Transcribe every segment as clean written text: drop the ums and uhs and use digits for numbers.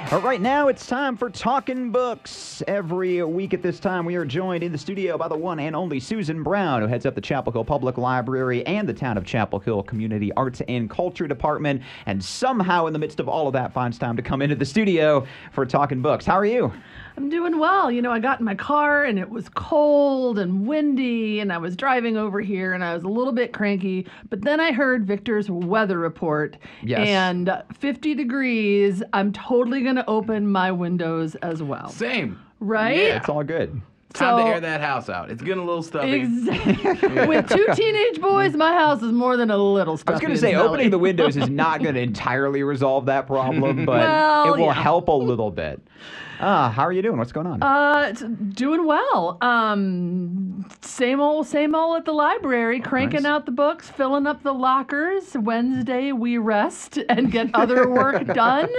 Right now, it's time for Talking Books. Every week at this time, we are joined in the studio by the one and only Susan Brown, who heads up the Chapel Hill Public Library and the Town of Chapel Hill Community Arts and Culture Department, and somehow in the midst of all of that finds time to come into the studio for Talking Books. How are you? I'm doing well. You know, I got in my car and it was cold and windy and I was driving over here and I was a little bit cranky, but then I heard Victor's weather report. Yes. And 50 degrees. I'm totally going to open my windows as well. Same. Right? Yeah. It's all good. Time to air that house out. It's getting a little stuffy. Exactly. With two teenage boys, my house is more than a little stuffy. I was going to say, opening the windows is not going to entirely resolve that problem, but Well, it will yeah. help a little bit. How are you doing? What's going on? It's doing well. Same old at the library, cranking Nice. out the books, filling up the lockers. Wednesday we rest and get other work done.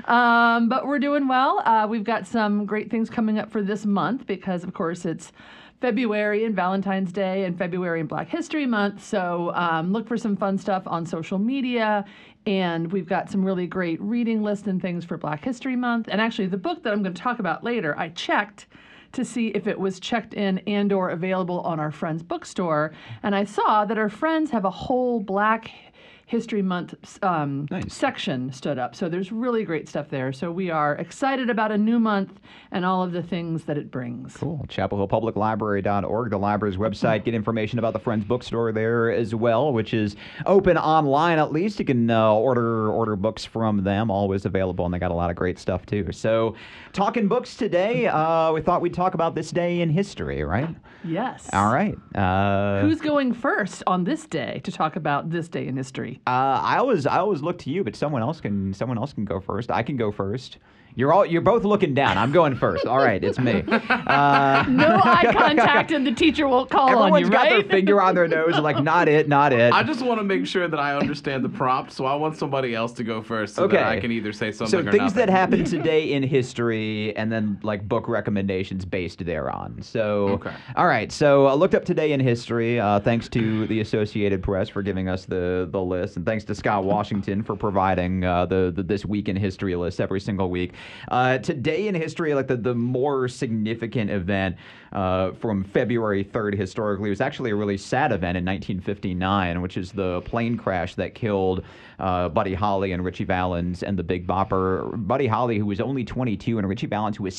But we're doing well. We've got some great things coming up for this month because, of course, it's February and Valentine's Day and February and Black History Month. So look for some fun stuff on social media. And we've got some really great reading lists and things for Black History Month. And actually, the book that I'm going to talk about later, I checked to see if it was checked in and or available on our Friends bookstore. And I saw that our Friends have a whole Black History Month Nice. section stood up. So there's really great stuff there. So we are excited about a new month and all of the things that it brings. Cool. ChapelHillPublicLibrary.org, the library's website. Get information about the Friends Bookstore there as well, which is open online at least. You can order books from them, always available, and they got a lot of great stuff too. So, talking books today, we thought we'd talk about this day in history, right? Yes. All right. Who's going first on this day to talk about this day in history? I always look to you, but someone else can go first. I can go first. You're both looking down. I'm going first. All right, it's me. No eye contact and the teacher won't call on Everyone's you, got right? their finger on their nose, like not it, not it. I just want to make sure that I understand the prompt, so I want somebody else to go first so Okay. that I can either say something So or things that nothing. happened today in history, and then like book recommendations based thereon. So, Okay. All right. So I looked up today in history. Thanks to the Associated Press for giving us the list, and thanks to Scott Washington for providing the this week in history list every single week. Today in history, like the more significant event from February 3rd historically was actually a really sad event in 1959, which is the plane crash that killed Buddy Holly and Richie Valens and the Big Bopper. Buddy Holly, who was only 22, and Richie Valens, who was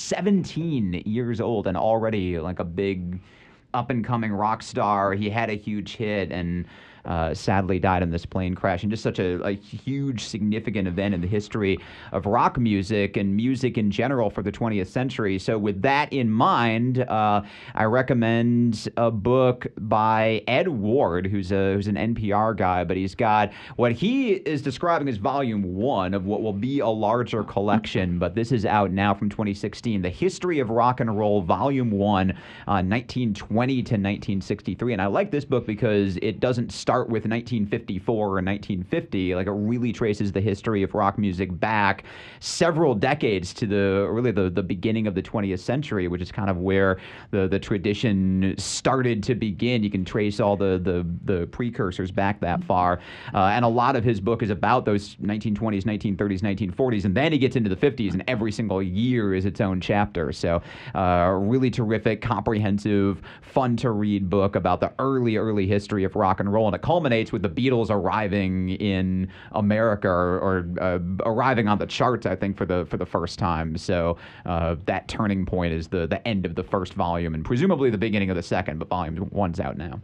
17 years old and already like a big up-and-coming rock star. He had a huge hit and sadly died in this plane crash, and just such a huge, significant event in the history of rock music and music in general for the 20th century. So with that in mind, I recommend a book by Ed Ward, who's an NPR guy, but he's got what he is describing as volume 1 of what will be a larger collection, but this is out now from 2016, The History of Rock and Roll, volume 1, 1920 to 1963. And I like this book because it doesn't start with 1954 or 1950. Like, it really traces the history of rock music back several decades to the beginning of the 20th century, which is kind of where the tradition started to begin. You can trace all the precursors back that far. And a lot of his book is about those 1920s, 1930s, 1940s, and then he gets into the 50s, and every single year is its own chapter. So really terrific, comprehensive, fun to read book about the early history of rock and roll. And it culminates with the Beatles arriving in America or arriving on the charts, I think, for the first time. So that turning point is the end of the first volume and presumably the beginning of the second, but volume 1's out now.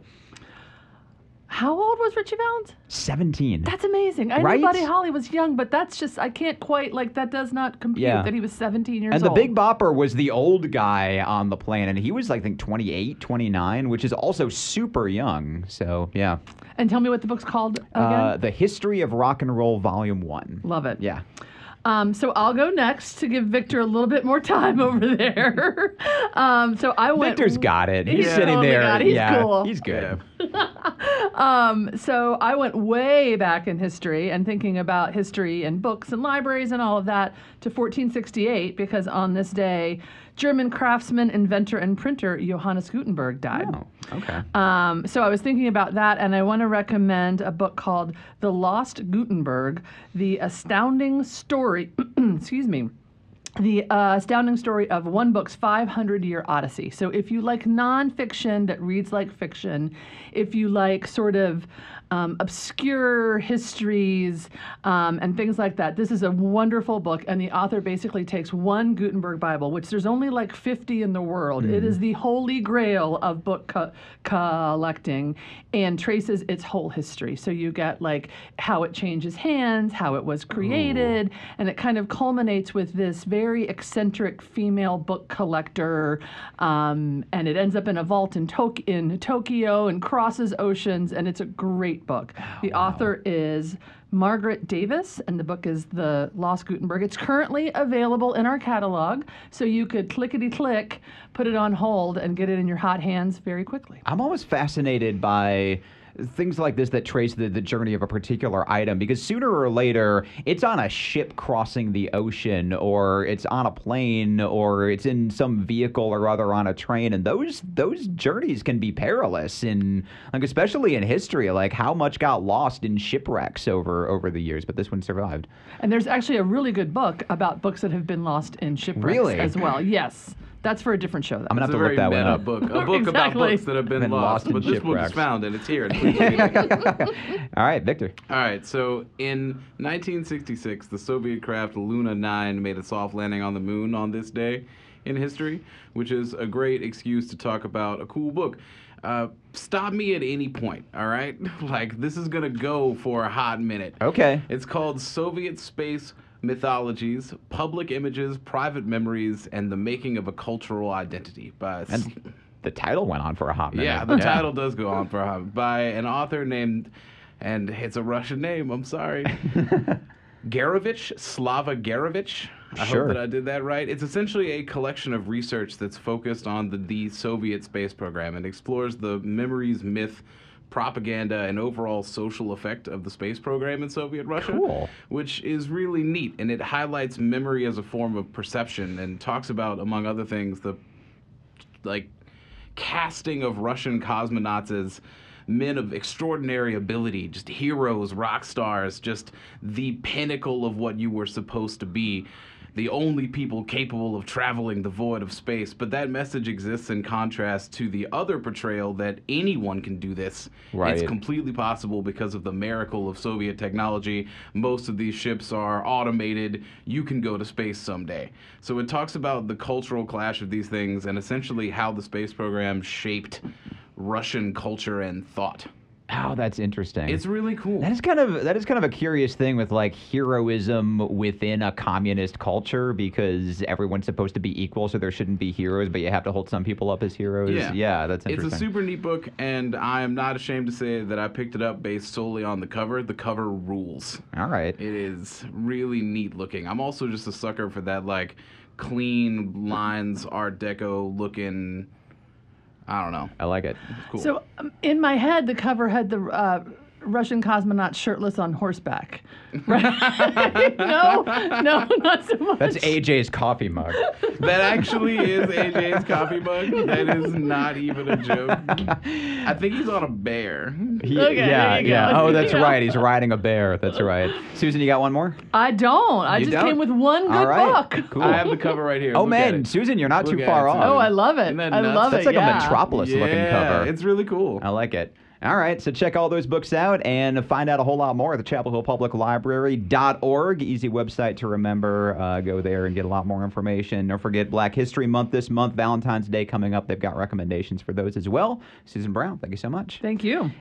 How old was Richie Valens? 17. That's amazing. I Right? knew Buddy Holly was young, but that's just, I can't quite, that does not compute Yeah. that he was 17 years And old. the Big Bopper was the old guy on the plane, and he was, I think, 28, 29, which is also super young. So, yeah. And tell me what the book's called again. The History of Rock and Roll, Volume 1. Love it. Yeah. So I'll go next to give Victor a little bit more time over there. So I went. Victor's got it. He's He's sitting totally there. got it. He's yeah, cool. He's good. So I went way back in history and thinking about history and books and libraries and all of that to 1468, because on this day, German craftsman, inventor, and printer Johannes Gutenberg died. Oh, okay. So I was thinking about that, and I want to recommend a book called The Lost Gutenberg, The Astounding Story, excuse me, the astounding story of one book's 500-year odyssey. So if you like nonfiction that reads like fiction, if you like sort of obscure histories and things like that, this is a wonderful book. And the author basically takes one Gutenberg Bible, which there's only like 50 in the world. It is the holy grail of book collecting, and traces its whole history. So you get like how it changes hands, how it was created, and it kind of culminates with this very eccentric female book collector, and it ends up in a vault in Tokyo and crosses oceans, and it's a great book. The author is Margaret Davis, and the book is The Lost Gutenberg. It's currently available in our catalog, so you could clickety-click, put it on hold, and get it in your hot hands very quickly. I'm always fascinated by things like this that trace the journey of a particular item, because sooner or later it's on a ship crossing the ocean, or it's on a plane, or it's in some vehicle or other on a train, and those journeys can be perilous, in like especially in history, like how much got lost in shipwrecks over the years, but this one survived. And there's actually a really good book about books that have been lost in shipwrecks Really? as well. Yes. That's for a different show, though. I'm going to It's have a to look very that one meta up. book. A book about Exactly. books that have been Been lost lost. in But this book is shipwrecks. found and it's here. And please read it. All right, Victor. All right, so in 1966, the Soviet craft Luna 9 made a soft landing on the moon on this day in history, which is a great excuse to talk about a cool book. Stop me at any point, all right? Like, this is going to go for a hot minute. Okay. It's called Soviet Space Mythologies, Public Images, Private Memories, and the Making of a Cultural Identity by... And the title went on for a hot minute. Yeah, the title does go on for a hot by an author named, and it's a Russian name, I'm sorry, Garovich, Slava Garovich. I Sure. hope that I did that right. It's essentially a collection of research that's focused on the Soviet space program and explores the memories, myth, propaganda, and overall social effect of the space program in Soviet Russia, Cool. which is really neat. And it highlights memory as a form of perception and talks about, among other things, the casting of Russian cosmonauts as men of extraordinary ability, just heroes, rock stars, just the pinnacle of what you were supposed to be. The only people capable of traveling the void of space. But that message exists in contrast to the other portrayal that anyone can do this. Right. It's completely possible because of the miracle of Soviet technology. Most of these ships are automated. You can go to space someday. So it talks about the cultural clash of these things and essentially how the space program shaped Russian culture and thought. Oh, that's interesting. It's really cool. That is kind of a curious thing with like heroism within a communist culture, because everyone's supposed to be equal, so there shouldn't be heroes, but you have to hold some people up as heroes. Yeah, that's interesting. It's a super neat book, and I am not ashamed to say that I picked it up based solely on the cover. The cover rules. All right. It is really neat looking. I'm also just a sucker for that like clean lines, Art Deco looking. I don't know. I like it. It's cool. So in my head, the cover had the Russian cosmonaut shirtless on horseback. Right? No, not so much. That's AJ's coffee mug. That actually is AJ's coffee mug. That is not even a joke. I think he's on a bear. Okay, yeah, there you yeah. go. Oh, that's You know. right. He's riding a bear. That's right. Susan, you got one more? I don't. I You just don't? came with one good All right. book. Cool. I have the cover right here. Oh Look at man, it. Susan, you're not Look too at far it, off. Susan. Oh, I love it. Isn't that I nuts? love That's it. like yeah. a Metropolis-looking Yeah, cover. it's really cool. I like it. All right, so check all those books out and find out a whole lot more at the Chapel Hill Public Library.org. Easy website to remember. Go there and get a lot more information. Don't forget Black History Month this month, Valentine's Day coming up. They've got recommendations for those as well. Susan Brown, thank you so much. Thank you.